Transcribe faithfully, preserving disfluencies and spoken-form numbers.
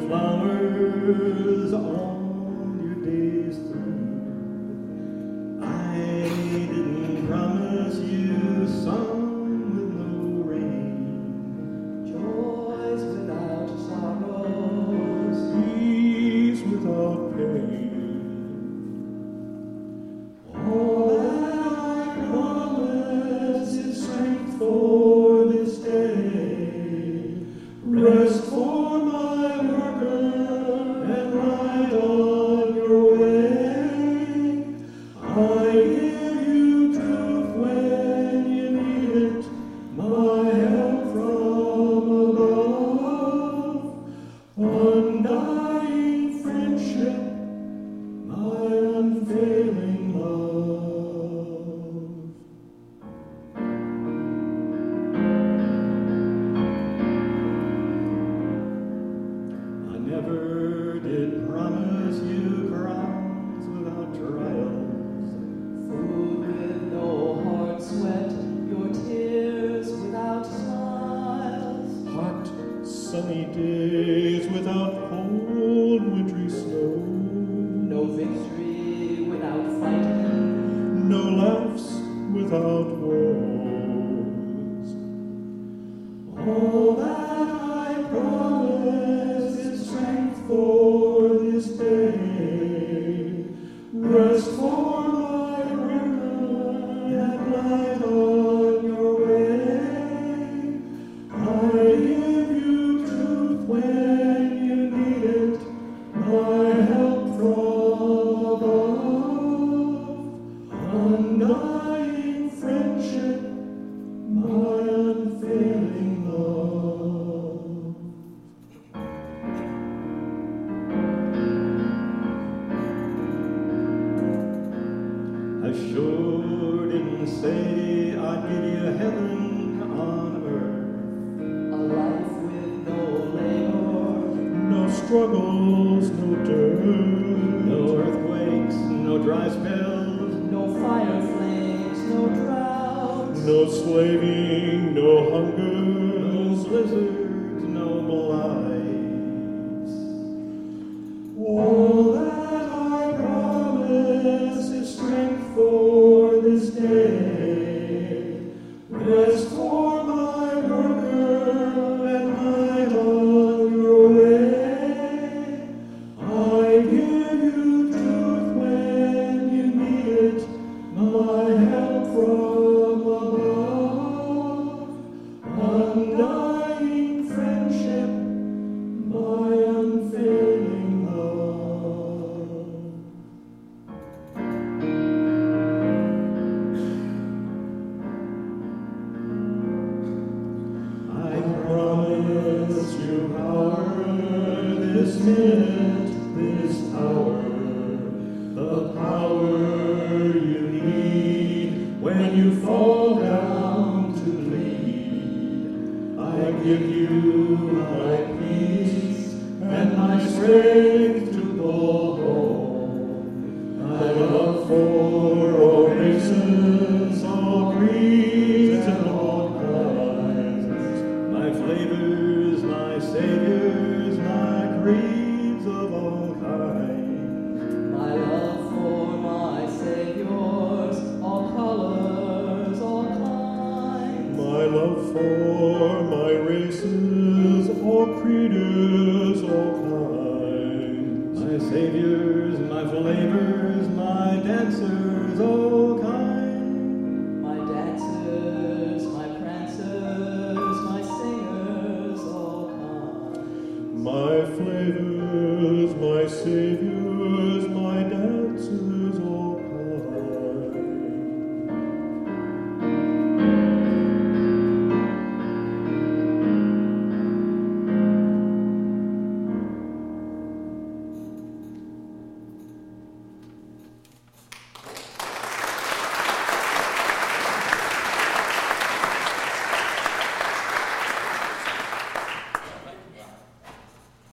flowers all your days through. I didn't promise you sun with no rain, joys without sorrows, peace without pain. All that I promise is strength for this day, rest for my worker, and light on your way. I give you truth when you need it, my help from above, undying friendship, my unfailing love. I never did promise you crowns without trials, food with no hard sweat, your tears without smiles, hot sunny days without cold wintry snow, no victory without fighting, no laughs without wars. All that I promise is strength for this day, rest for my river, and light on your way. I give you truth when you need it, my help from above, undying friendship, my unfailing love. I sure didn't say I'd give you heaven on earth, a life with no labor, no struggles, no dirt, no earthquakes, no dry spells, no fire flames, no droughts, no slaving, no hunger, no blizzards, no blights. All that I promise is strength for this day, rest for my worker, and light on your way. I give you truth when you need it, my help from above, undying friendship, my unfailing love. I promise you power this minute, this hour, the power you need when you fall down to bleed. I give you my peace and my strength to go home. My love for all races, all creeds, and all kinds, my flavors, my saviors, my creeds of all kinds. my love for my saviors, all colors, all kinds, My love for my races, all creeds, all kinds. My saviors, my flavors, my dancers, all